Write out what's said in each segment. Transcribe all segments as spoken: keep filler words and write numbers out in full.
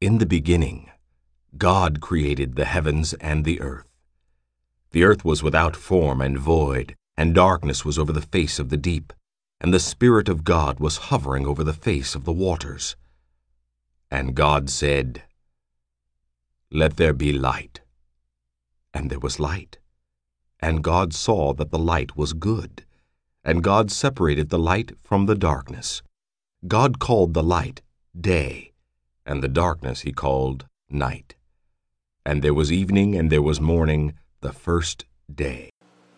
In the beginning, God created the heavens and the earth. The earth was without form and void, and darkness was over the face of the deep, and the Spirit of God was hovering over the face of the waters. And God said, "Let there be light." And there was light. And God saw that the light was good. And God separated the light from the darkness. God called the light day, and the darkness he called night. And there was evening and there was morning, the first day.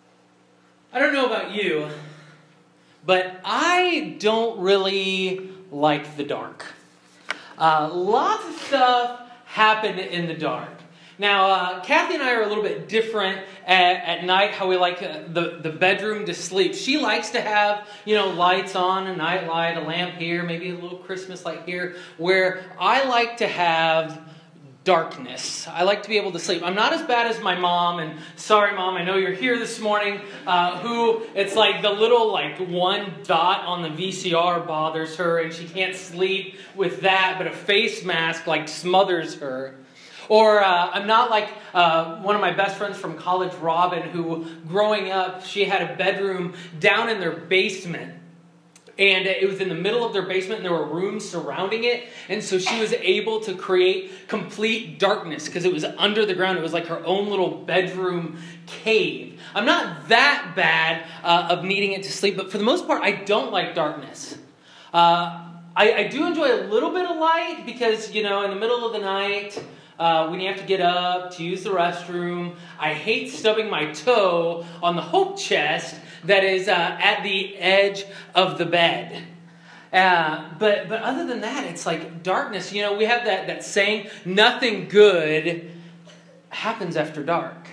I don't know about you, but I don't really like the dark. Uh, lots of stuff happened in the dark. Now, uh, Kathy and I are a little bit different at, at night, how we like uh, the, the bedroom to sleep. She likes to have, you know, lights on, a night light, a lamp here, maybe a little Christmas light here, where I like to have darkness. I like to be able to sleep. I'm not as bad as my mom, and sorry, Mom, I know you're here this morning, uh, who it's like the little like one dot on the V C R bothers her, and she can't sleep with that, but a face mask like smothers her. Or uh, I'm not like uh, one of my best friends from college, Robin, who growing up, she had a bedroom down in their basement. And it was in the middle of their basement, and there were rooms surrounding it. And so she was able to create complete darkness because it was under the ground. It was like her own little bedroom cave. I'm not that bad uh, of needing it to sleep, but for the most part, I don't like darkness. Uh, I, I do enjoy a little bit of light because, you know, in the middle of the night, Uh, when you have to get up to use the restroom. I hate stubbing my toe on the hope chest that is uh, at the edge of the bed. Uh, but but other than that, it's like darkness. You know, we have that, that saying, nothing good happens after dark.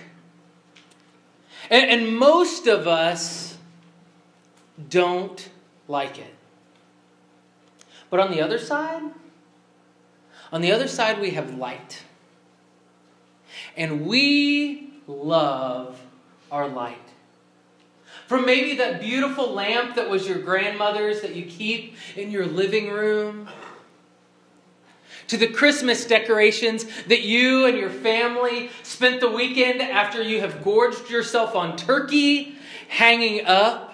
And, and most of us don't like it. But on the other side, on the other side we have light. And we love our light. From maybe that beautiful lamp that was your grandmother's that you keep in your living room, to the Christmas decorations that you and your family spent the weekend after you have gorged yourself on turkey hanging up,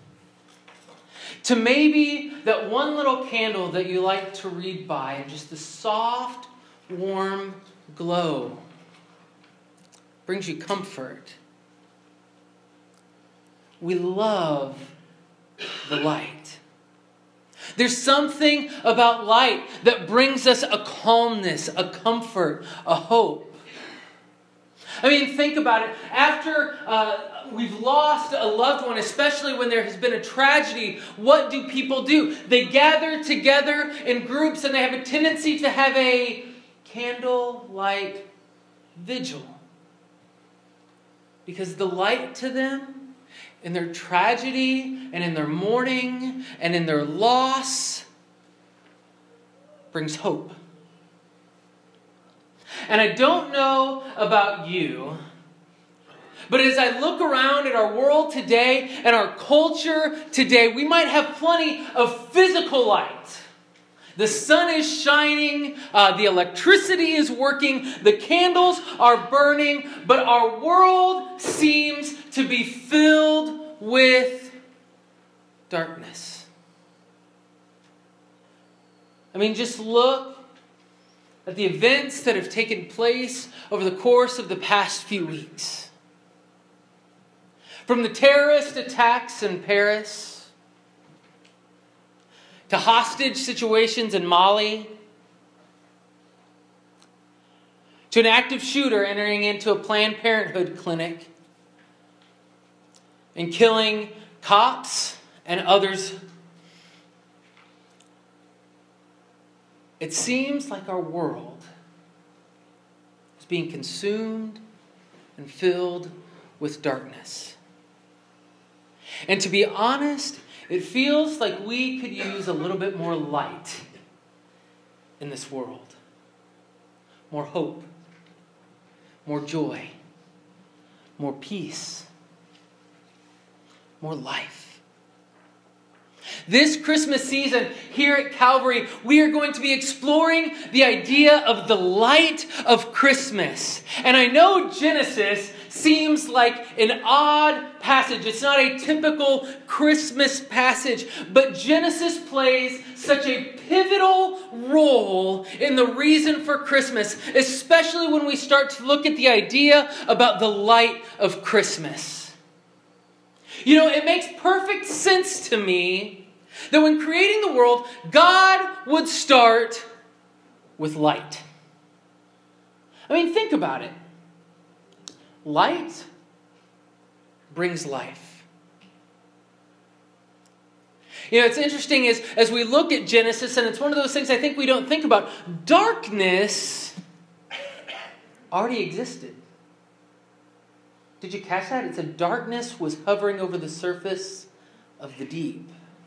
to maybe that one little candle that you like to read by and just the soft, warm glow brings you comfort. We love the light. There's something about light that brings us a calmness, a comfort, a hope. I mean, think about it. After uh, we've lost a loved one, especially when there has been a tragedy, what do people do? They gather together in groups and they have a tendency to have a candlelight vigil. Because the light to them, in their tragedy and in their mourning and in their loss, brings hope. And I don't know about you, but as I look around at our world today and our culture today, we might have plenty of physical light. The sun is shining, uh, the electricity is working, the candles are burning, but our world seems to be filled with darkness. I mean, just look at the events that have taken place over the course of the past few weeks. From the terrorist attacks in Paris, to hostage situations in Mali, to an active shooter entering into a Planned Parenthood clinic and killing cops and others. It seems like our world is being consumed and filled with darkness. And to be honest, it feels like we could use a little bit more light in this world. More hope, more joy, more peace, more life. This Christmas season here at Calvary, we are going to be exploring the idea of the light of Christmas. And I know Genesis seems like an odd passage. It's not a typical Christmas passage, but Genesis plays such a pivotal role in the reason for Christmas, especially when we start to look at the idea about the light of Christmas. You know, it makes perfect sense to me that when creating the world, God would start with light. I mean, think about it. Light brings life. You know, it's interesting is as we look at Genesis, and it's one of those things I think we don't think about, darkness already existed. Did you catch that? It said darkness was hovering over the surface of the deep.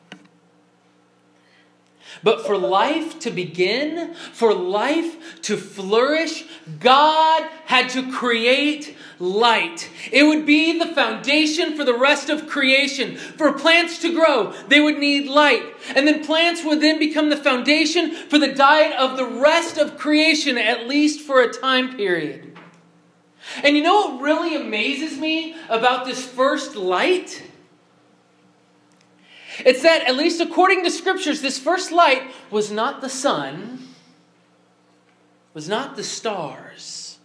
But for life to begin, for life to flourish, God had to create light. It would be the foundation for the rest of creation. For plants to grow, they would need light. And then plants would then become the foundation for the diet of the rest of creation, at least for a time period. And you know what really amazes me about this first light? It's that, at least according to scriptures, this first light was not the sun, was not the stars.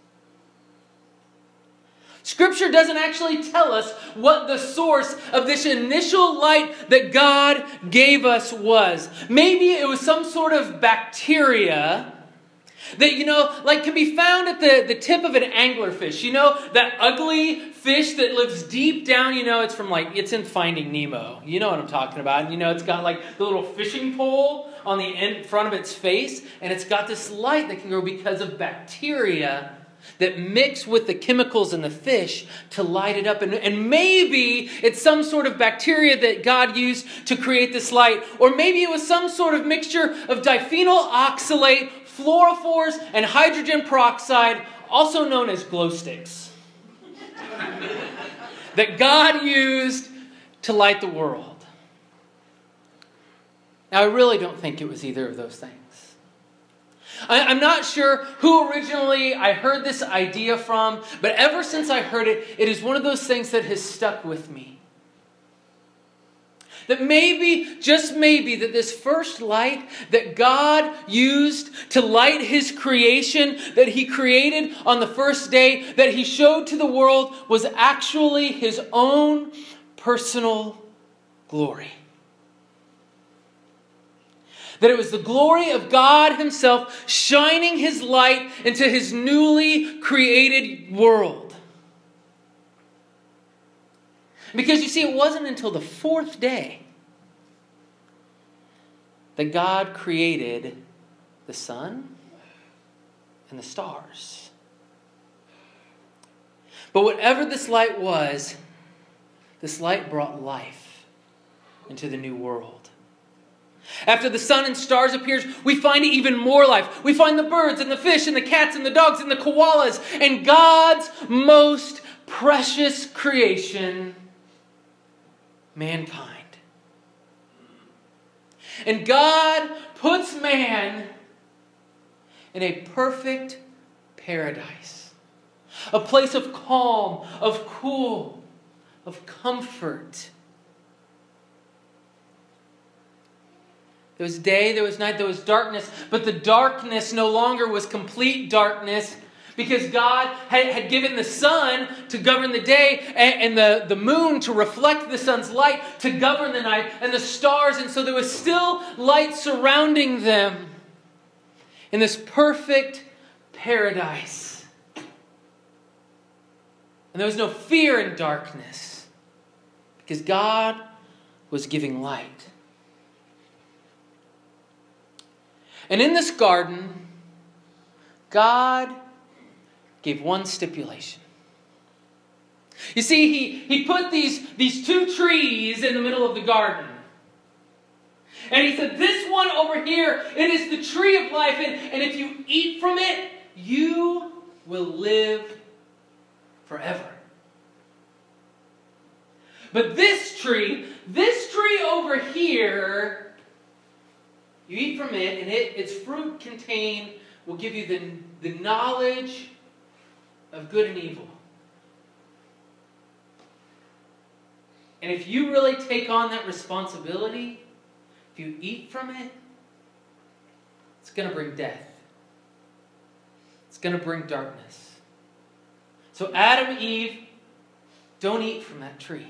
Scripture doesn't actually tell us what the source of this initial light that God gave us was. Maybe it was some sort of bacteria that, you know, like can be found at the, the tip of an anglerfish. You know, that ugly fish that lives deep down, you know, it's from like, it's in Finding Nemo. You know what I'm talking about. And you know, it's got like the little fishing pole on the end front of its face. And it's got this light that can grow because of bacteria that mix with the chemicals in the fish to light it up. And, and maybe it's some sort of bacteria that God used to create this light. Or maybe it was some sort of mixture of diphenyl oxalate, fluorophores, and hydrogen peroxide, also known as glow sticks, that God used to light the world. Now, I really don't think it was either of those things. I, I'm not sure who originally I heard this idea from, but ever since I heard it, it is one of those things that has stuck with me. That maybe, just maybe, that this first light that God used to light His creation, that He created on the first day, that He showed to the world, was actually His own personal glory. That it was the glory of God Himself shining His light into His newly created world. Because you see, it wasn't until the fourth day that God created the sun and the stars. But whatever this light was, this light brought life into the new world. After the sun and stars appears, we find even more life. We find the birds and the fish and the cats and the dogs and the koalas and God's most precious creation, mankind. And God puts man in a perfect paradise. A place of calm, of cool, of comfort. There was day, there was night, there was darkness. But the darkness no longer was complete darkness, because God had, had given the sun to govern the day and, and the, the moon to reflect the sun's light to govern the night and the stars. And so there was still light surrounding them in this perfect paradise. And there was no fear in darkness because God was giving light. And in this garden, God gave one stipulation. You see, he, he put these, these two trees in the middle of the garden. And he said, this one over here, it is the tree of life. And, and if you eat from it, you will live forever. But this tree, this tree over here, you eat from it, and it, its fruit contain will give you the, the knowledge of good and evil. And if you really take on that responsibility, if you eat from it, it's going to bring death. It's going to bring darkness. So Adam and Eve, don't eat from that tree.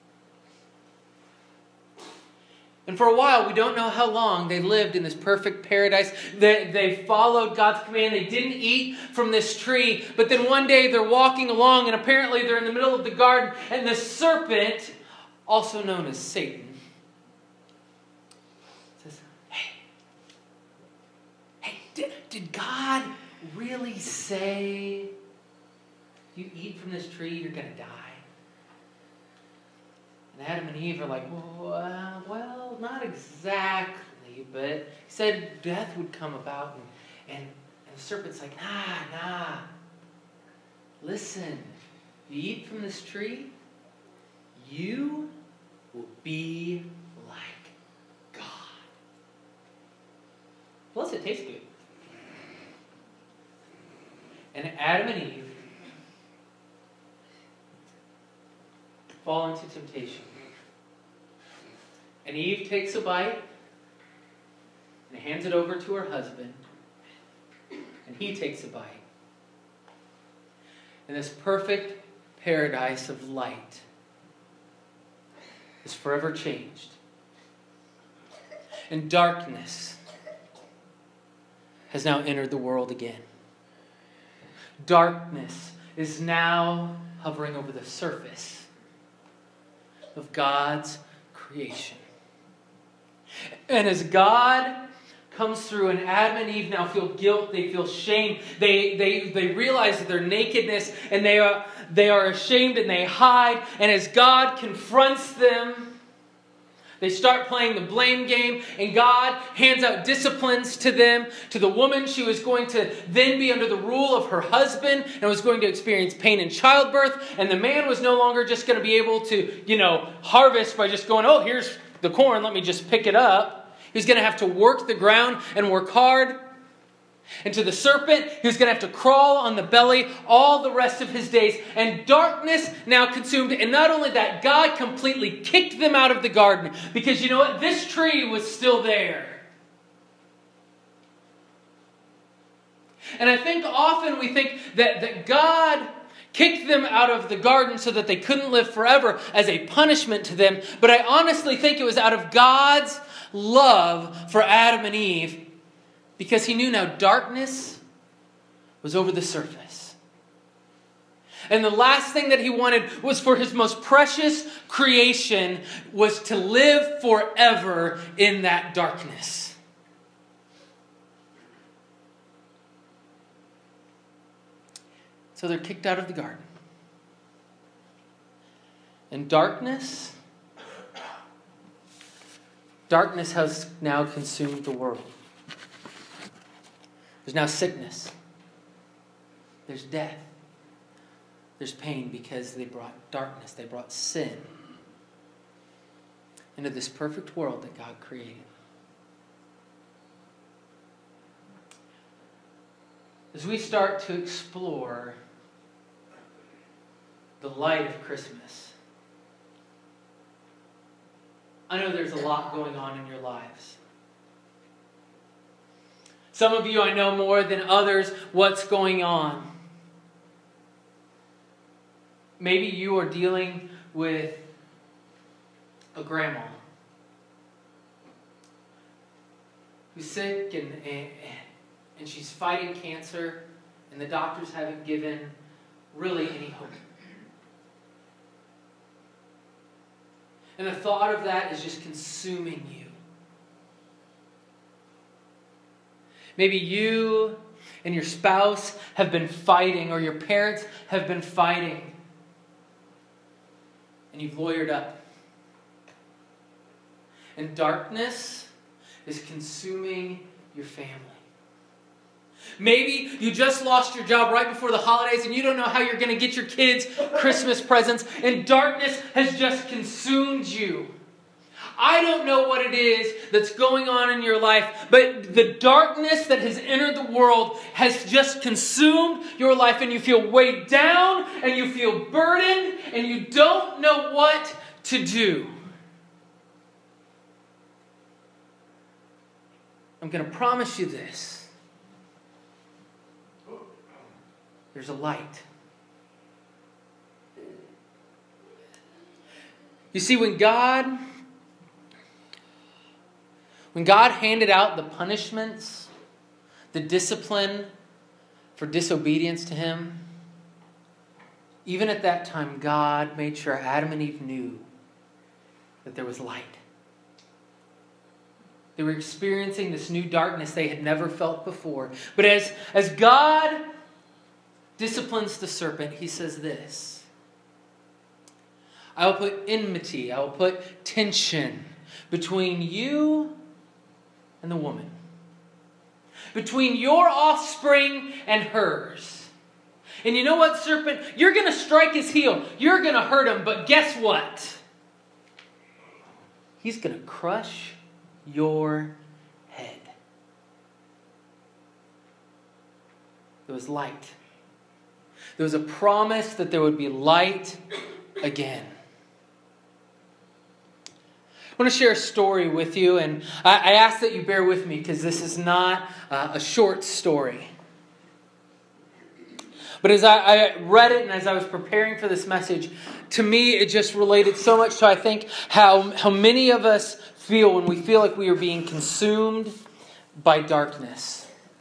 And for a while, we don't know how long they lived in this perfect paradise. They, they followed God's command. They didn't eat from this tree. But then one day they're walking along, and apparently they're in the middle of the garden, and the serpent, also known as Satan, says, hey, hey, did, did God really say, you eat from this tree, you're going to die? And Adam and Eve are like, well, well, not exactly, but he said death would come about, and, and, and the serpent's like, nah, nah. Listen, you eat from this tree, you will be like God. Plus, it tastes good. And Adam and Eve fall into temptation. And Eve takes a bite and hands it over to her husband. And he takes a bite. And this perfect paradise of light is forever changed. And darkness has now entered the world again. Darkness is now hovering over the surface of God's creation. And as God comes through and Adam and Eve now feel guilt, they feel shame, they, they, they realize their nakedness, and they are, they are ashamed and they hide. And as God confronts them, they start playing the blame game, and God hands out disciplines to them. To the woman, she was going to then be under the rule of her husband and was going to experience pain in childbirth. And the man was no longer just going to be able to, you know, harvest by just going, oh, here's the corn, let me just pick it up. He was going to have to work the ground and work hard. And to the serpent, he was going to have to crawl on the belly all the rest of his days. And darkness now consumed. And not only that, God completely kicked them out of the garden. Because you know what? This tree was still there. And I think often we think that, that God kicked them out of the garden so that they couldn't live forever as a punishment to them. But I honestly think it was out of God's love for Adam and Eve, because he knew now darkness was over the surface. And the last thing that he wanted was for his most precious creation was to live forever in that darkness. So they're kicked out of the garden. And darkness, darkness has now consumed the world. There's now sickness. There's death. There's pain because they brought darkness. They brought sin into this perfect world that God created. As we start to explore the light of Christmas, I know there's a lot going on in your lives. Some of you, I know more than others what's going on. Maybe you are dealing with a grandma who's sick and, and, and she's fighting cancer, and the doctors haven't given really any hope. And the thought of that is just consuming you. Maybe you and your spouse have been fighting, or your parents have been fighting, and you've lawyered up. And darkness is consuming your family. Maybe you just lost your job right before the holidays and you don't know how you're going to get your kids Christmas presents, and darkness has just consumed you. I don't know what it is that's going on in your life, but the darkness that has entered the world has just consumed your life, and you feel weighed down and you feel burdened and you don't know what to do. I'm going to promise you this. There's a light. You see, when God, when God handed out the punishments, the discipline for disobedience to Him, even at that time, God made sure Adam and Eve knew that there was light. They were experiencing this new darkness they had never felt before. But as, as God disciplines the serpent, He says this: I will put enmity, I will put tension between you and the woman, between your offspring and hers. And you know what, serpent? You're going to strike his heel. You're going to hurt him. But guess what? He's going to crush your head. There was light. There was a promise that there would be light again. I want to share a story with you, and I, I ask that you bear with me because this is not uh, a short story. But as I, I read it and as I was preparing for this message, to me it just related so much to, I think, how, how many of us feel when we feel like we are being consumed by darkness.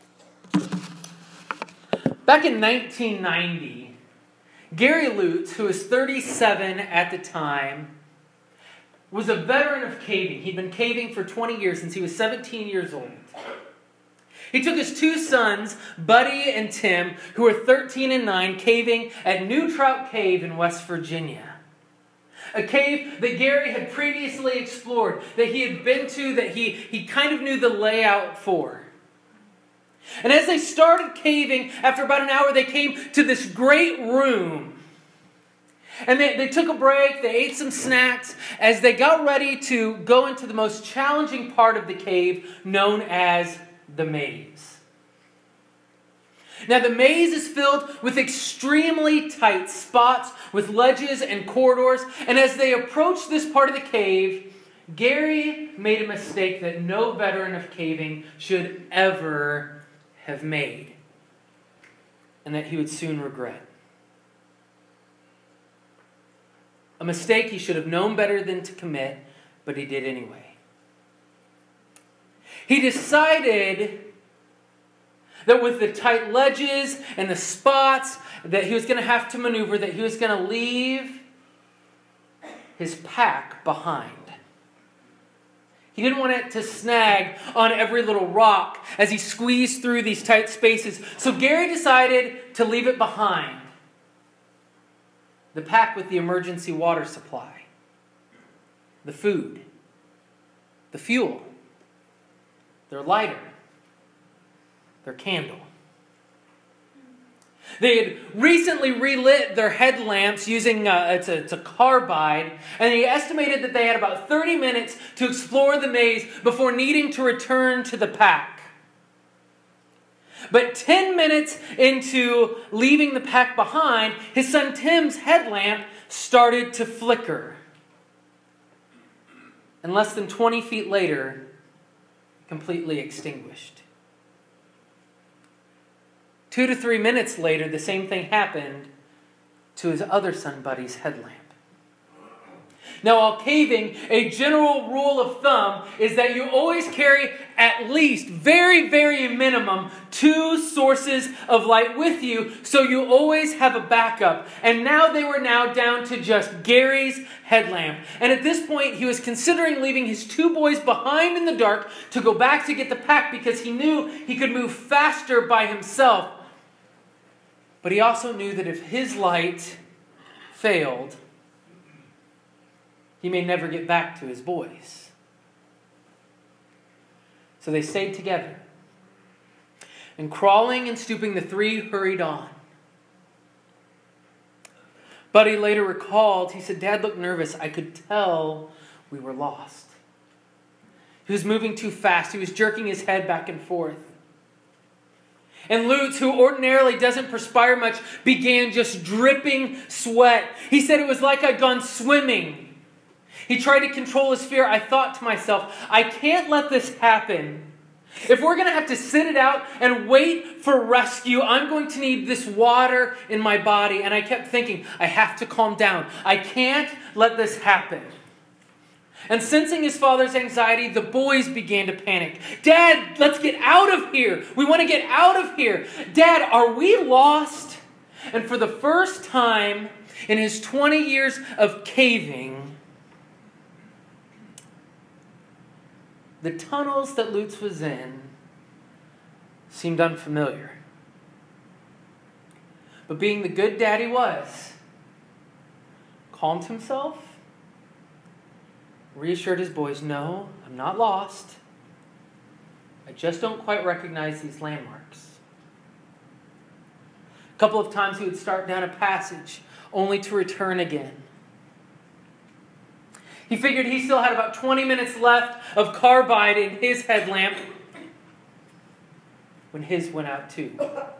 Back in nineteen ninety, Gary Lutz, who was thirty-seven at the time, was a veteran of caving. He'd been caving for twenty years, since he was seventeen years old. He took his two sons, Buddy and Tim, who were thirteen and nine, caving at New Trout Cave in West Virginia. A cave that Gary had previously explored, that he had been to, that he, he kind of knew the layout for. And as they started caving, after about an hour, they came to this great room. And they, they took a break, they ate some snacks, as they got ready to go into the most challenging part of the cave, known as the maze. Now, the maze is filled with extremely tight spots, with ledges and corridors. And as they approached this part of the cave, Gary made a mistake that no veteran of caving should ever have made, and that he would soon regret. A mistake he should have known better than to commit, but he did anyway. He decided that with the tight ledges and the spots that he was going to have to maneuver, that he was going to leave his pack behind. He didn't want it to snag on every little rock as he squeezed through these tight spaces. So Gary decided to leave it behind. The pack with the emergency water supply, the food, the fuel, their lighter, their candle. They had recently relit their headlamps using uh, it's, a, it's a carbide, and he estimated that they had about thirty minutes to explore the maze before needing to return to the pack. But ten minutes into leaving the pack behind, his son Tim's headlamp started to flicker. And less than twenty feet later, completely extinguished. Two to three minutes later, the same thing happened to his other son Buddy's headlamp. Now, while caving, a general rule of thumb is that you always carry at least, very, very minimum, two sources of light with you, so you always have a backup. And now they were now down to just Gary's headlamp. And at this point, he was considering leaving his two boys behind in the dark to go back to get the pack because he knew he could move faster by himself. But he also knew that if his light failed, he may never get back to his boys. So they stayed together. And crawling and stooping, the three hurried on. Buddy later recalled, he said, Dad looked nervous. I could tell we were lost. He was moving too fast. He was jerking his head back and forth. And Lutz, who ordinarily doesn't perspire much, began just dripping sweat. He said it was like I'd gone swimming. He tried to control his fear. I thought to myself, I can't let this happen. If we're going to have to sit it out and wait for rescue, I'm going to need this water in my body. And I kept thinking, I have to calm down. I can't let this happen. And sensing his father's anxiety, the boys began to panic. Dad, let's get out of here. We want to get out of here. Dad, are we lost? And for the first time in his twenty years of caving, the tunnels that Lutz was in seemed unfamiliar. But being the good dad he was, calmed himself, reassured his boys, no, I'm not lost. I just don't quite recognize these landmarks. A couple of times he would start down a passage only to return again. He figured he still had about twenty minutes left of carbide in his headlamp when his went out too.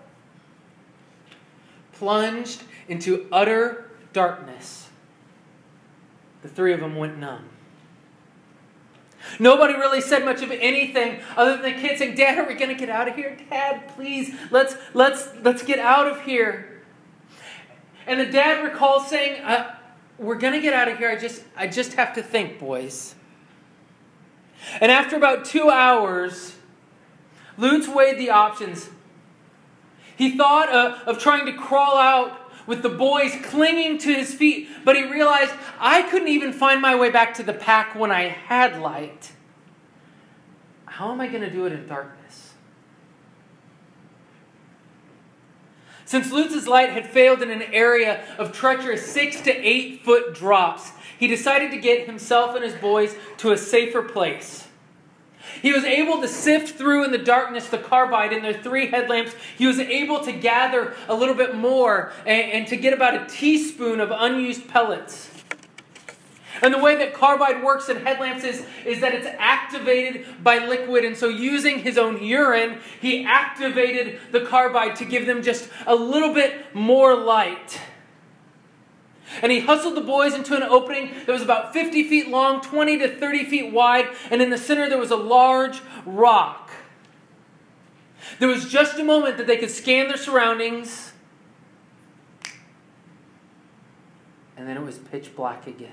Plunged into utter darkness, the three of them went numb. Nobody really said much of anything other than the kids saying, Dad, are we going to get out of here? Dad, please, let's, let's, let's get out of here. And the dad recalls saying, uh, we're going to get out of here. I just, I just have to think, boys. And after about two hours, Lutz weighed the options. He thought uh, of trying to crawl out with the boys clinging to his feet, but he realized, I couldn't even find my way back to the pack when I had light. How am I going to do it in darkness? Since Lutz's light had failed in an area of treacherous six to eight foot drops, he decided to get himself and his boys to a safer place. He was able to sift through in the darkness the carbide in their three headlamps. He was able to gather a little bit more and, and to get about a teaspoon of unused pellets. And the way that carbide works in headlamps is, is that it's activated by liquid. And so using his own urine, he activated the carbide to give them just a little bit more light. And he hustled the boys into an opening that was about fifty feet long, twenty to thirty feet wide, and in the center there was a large rock. There was just a moment that they could scan their surroundings, and then it was pitch black again.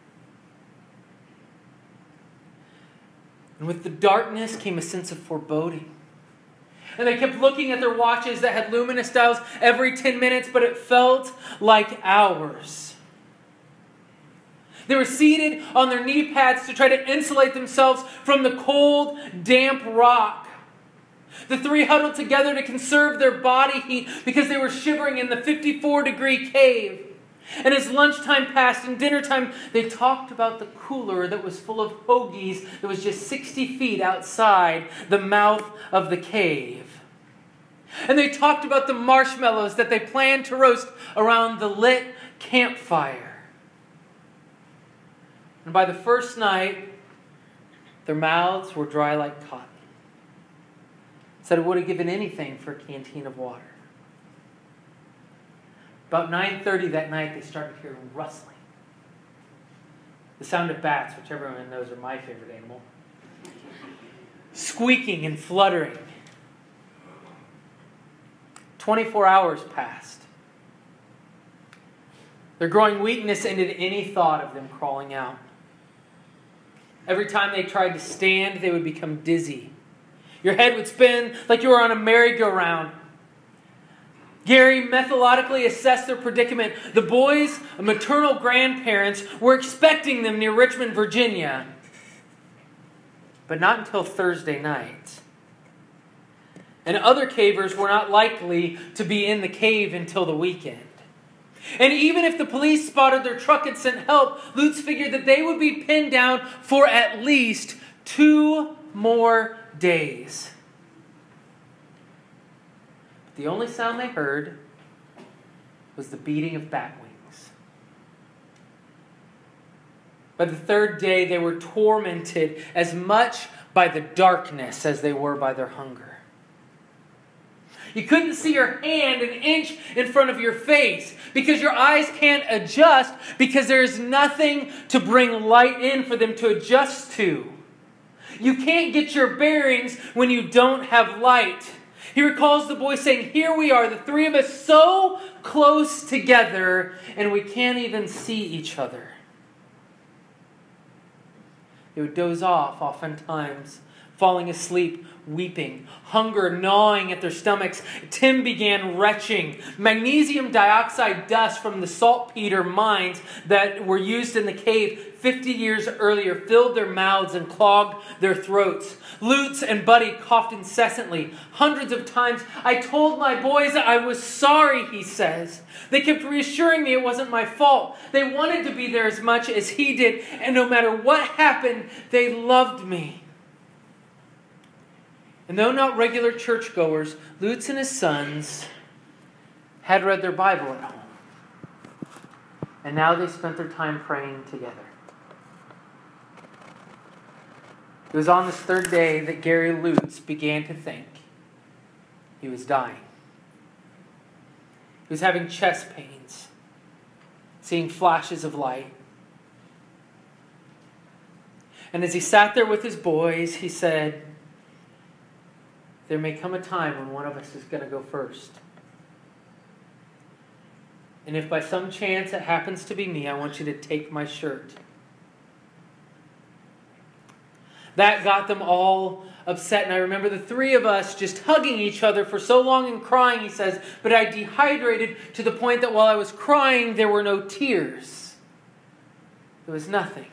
And with the darkness came a sense of foreboding. And they kept looking at their watches that had luminous dials every ten minutes, but it felt like hours. They were seated on their knee pads to try to insulate themselves from the cold, damp rock. The three huddled together to conserve their body heat because they were shivering in the fifty-four degree cave. And as lunchtime passed and dinner time, they talked about the cooler that was full of hoagies that was just sixty feet outside the mouth of the cave. And they talked about the marshmallows that they planned to roast around the lit campfire. And by the first night, their mouths were dry like cotton. Said it would have given anything for a canteen of water. About nine thirty that night, they started hearing rustling. The sound of bats, which everyone knows are my favorite animal. Squeaking and fluttering. twenty-four hours passed. Their growing weakness ended any thought of them crawling out. Every time they tried to stand, they would become dizzy. Your head would spin like you were on a merry-go-round. Gary methodically assessed their predicament. The boys' maternal grandparents were expecting them near Richmond, Virginia. But not until Thursday night. And other cavers were not likely to be in the cave until the weekend. And even if the police spotted their truck and sent help, Lutz figured that they would be pinned down for at least two more days. The only sound they heard was the beating of bat wings. By the third day, they were tormented as much by the darkness as they were by their hunger. You couldn't see your hand an inch in front of your face because your eyes can't adjust because there's nothing to bring light in for them to adjust to. You can't get your bearings when you don't have light. He recalls the boy saying, here we are, the three of us so close together, and we can't even see each other. They would doze off oftentimes, falling asleep, weeping, hunger gnawing at their stomachs. Tim began retching. Magnesium dioxide dust from the saltpeter mines that were used in the cave fifty years earlier filled their mouths and clogged their throats. Lutz and Buddy coughed incessantly, hundreds of times. I told my boys I was sorry, he says. They kept reassuring me it wasn't my fault. They wanted to be there as much as he did, and no matter what happened, they loved me. And though not regular churchgoers, Lutz and his sons had read their Bible at home. And now they spent their time praying together. It was on this third day that Gary Lutz began to think he was dying. He was having chest pains, seeing flashes of light. And as he sat there with his boys, he said, there may come a time when one of us is going to go first. And if by some chance it happens to be me, I want you to take my shirt. That got them all upset. And I remember the three of us just hugging each other for so long and crying, he says, but I dehydrated to the point that while I was crying, there were no tears. There was nothing.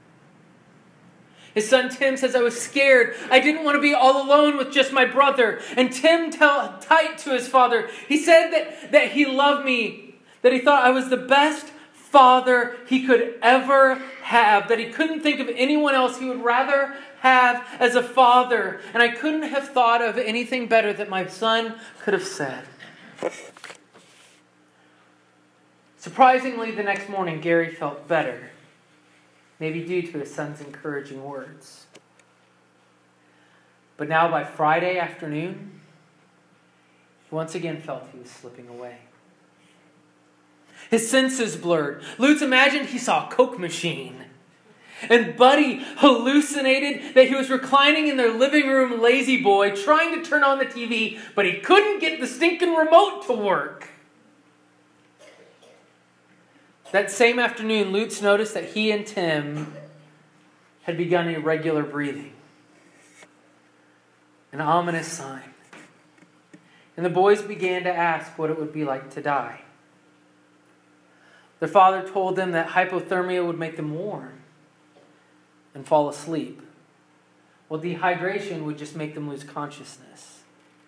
His son Tim says, I was scared. I didn't want to be all alone with just my brother. And Tim held tight to his father. He said that, that he loved me, that he thought I was the best father he could ever have, that he couldn't think of anyone else he would rather have as a father. And I couldn't have thought of anything better that my son could have said. Surprisingly, the next morning, Gary felt better. Maybe due to his son's encouraging words. But now by Friday afternoon, he once again felt he was slipping away. His senses blurred. Lutz imagined he saw a Coke machine. And Buddy hallucinated that he was reclining in their living room lazy boy, trying to turn on the T V, but he couldn't get the stinking remote to work. That same afternoon, Lutz noticed that he and Tim had begun irregular breathing. An ominous sign. And the boys began to ask what it would be like to die. Their father told them that hypothermia would make them warm and fall asleep, while dehydration would just make them lose consciousness.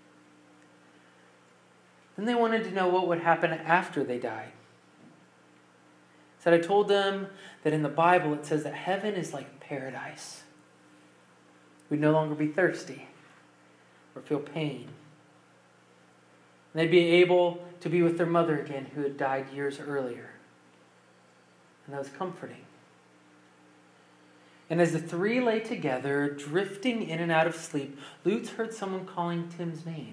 Then they wanted to know what would happen after they died. Said I told them that in the Bible it says that heaven is like paradise. We'd no longer be thirsty or feel pain. And they'd be able to be with their mother again who had died years earlier. And that was comforting. And as the three lay together, drifting in and out of sleep, Lutz heard someone calling Tim's name.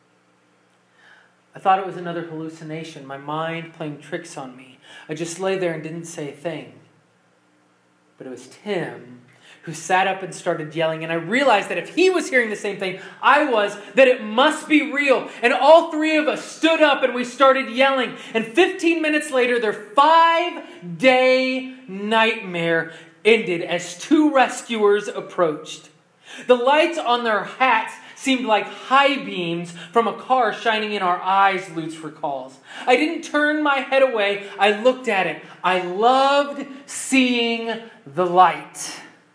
I thought it was another hallucination, my mind playing tricks on me. I just lay there and didn't say a thing. But it was Tim who sat up and started yelling. And I realized that if he was hearing the same thing I was, that it must be real. And all three of us stood up and we started yelling. And fifteen minutes later, their five-day nightmare ended as two rescuers approached. The lights on their hats seemed like high beams from a car shining in our eyes, Lutz recalls. I didn't turn my head away. I looked at it. I loved seeing the light.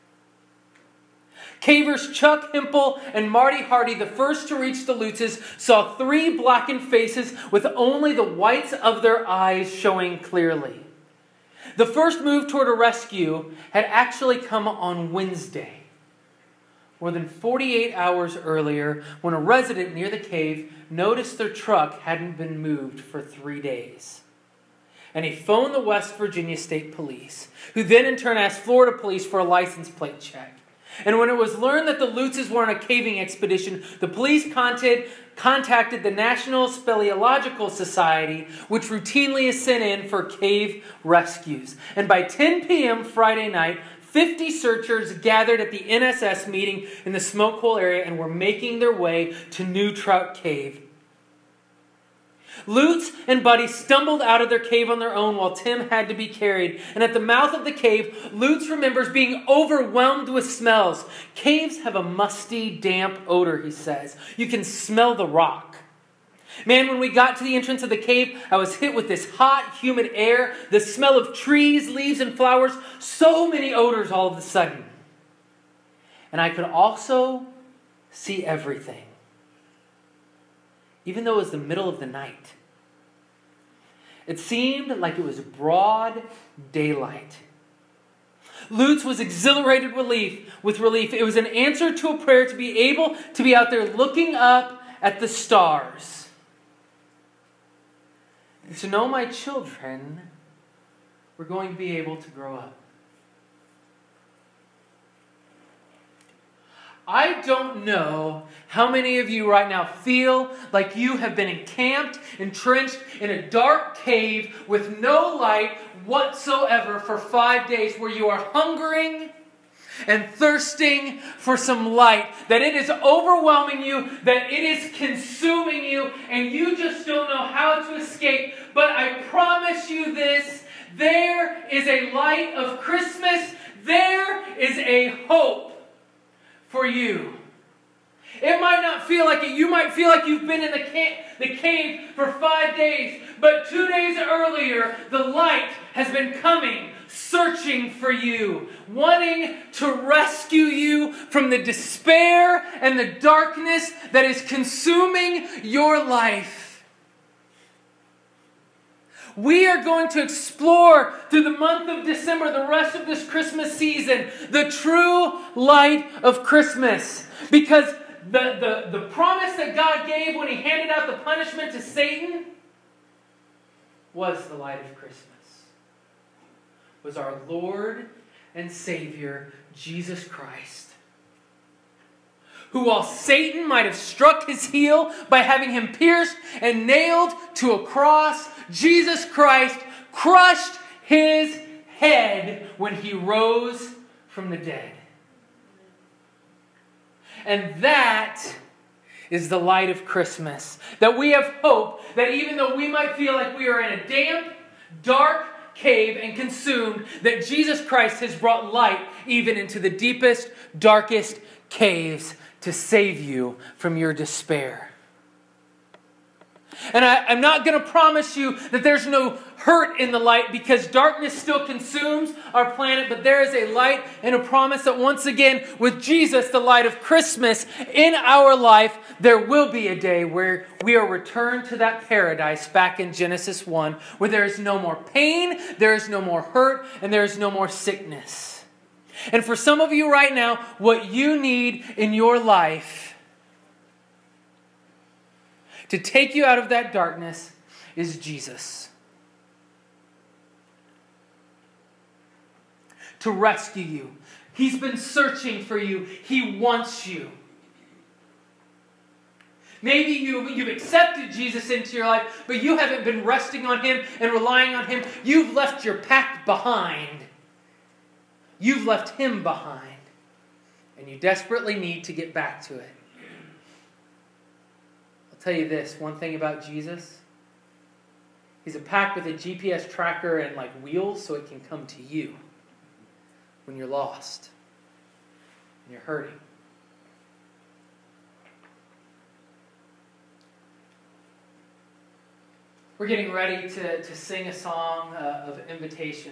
Cavers Chuck Hempel and Marty Hardy, the first to reach the Lutzes, saw three blackened faces with only the whites of their eyes showing clearly. The first move toward a rescue had actually come on Wednesday. more than forty-eight hours earlier, when a resident near the cave noticed their truck hadn't been moved for three days. And he phoned the West Virginia State Police, who then in turn asked Florida police for a license plate check. And when it was learned that the Lutzes were on a caving expedition, the police contacted, contacted the National Speleological Society, which routinely is sent in for cave rescues. And by ten p.m. Friday night, fifty searchers gathered at the N S S meeting in the smoke hole area and were making their way to New Trout Cave. Lutz and Buddy stumbled out of their cave on their own while Tim had to be carried. And at the mouth of the cave, Lutz remembers being overwhelmed with smells. Caves have a musty, damp odor, he says. You can smell the rock. Man, when we got to the entrance of the cave, I was hit with this hot, humid air, the smell of trees, leaves, and flowers, so many odors all of a sudden. And I could also see everything, even though it was the middle of the night. It seemed like it was broad daylight. Lutz was exhilarated relief, with relief. It was an answer to a prayer to be able to be out there looking up at the stars. And to know my children were going to be able to grow up. I don't know how many of you right now feel like you have been encamped, entrenched in a dark cave with no light whatsoever for five days, where you are hungering and thirsting for some light, that it is overwhelming you, that it is consuming you, and you just don't know how to escape. But I promise you this, there is a light of Christmas, there is a hope for you. It might not feel like it. You might feel like you've been in the, ca- the cave for five days, but two days earlier, the light has been coming, searching for you, wanting to rescue you from the despair and the darkness that is consuming your life. We are going to explore through the month of December, the rest of this Christmas season, the true light of Christmas. Because the, the, the promise that God gave when He handed out the punishment to Satan was the light of Christmas. Was our Lord and Savior, Jesus Christ. Who, while Satan might have struck his heel by having him pierced and nailed to a cross, Jesus Christ crushed his head when He rose from the dead. And that is the light of Christmas. That we have hope that even though we might feel like we are in a damp, dark cave and consumed, that Jesus Christ has brought light even into the deepest, darkest caves to save you from your despair. And I, I'm not going to promise you that there's no hurt in the light, because darkness still consumes our planet, but there is a light and a promise that once again, with Jesus, the light of Christmas, in our life, there will be a day where we are returned to that paradise back in Genesis one, where there is no more pain, there is no more hurt, and there is no more sickness. And for some of you right now, what you need in your life to take you out of that darkness is Jesus. To rescue you. He's been searching for you. He wants you. Maybe you, you've accepted Jesus into your life, but you haven't been resting on Him and relying on Him. You've left your pack behind. You've left Him behind. And you desperately need to get back to it. I'll tell you this, one thing about Jesus. He's a pack with a G P S tracker and like wheels, so it can come to you when you're lost and you're hurting. We're getting ready to, to sing a song uh, of invitation.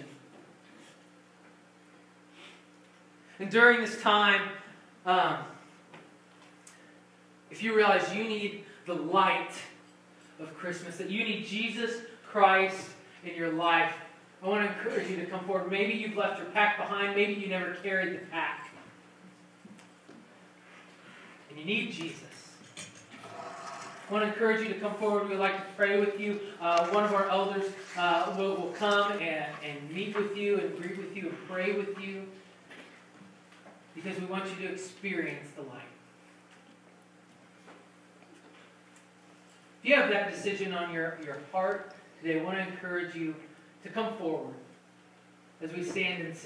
And during this time, um, if you realize you need the light of Christmas, that you need Jesus Christ in your life, I want to encourage you to come forward. Maybe you've left your pack behind. Maybe you never carried the pack. and you need Jesus, I want to encourage you to come forward. We'd like to pray with you. Uh, one of our elders uh, will, will come and, and meet with you and greet with you and pray with you, because we want you to experience the light. If you have that decision on your, your heart today, I want to encourage you to come forward as we stand and sing.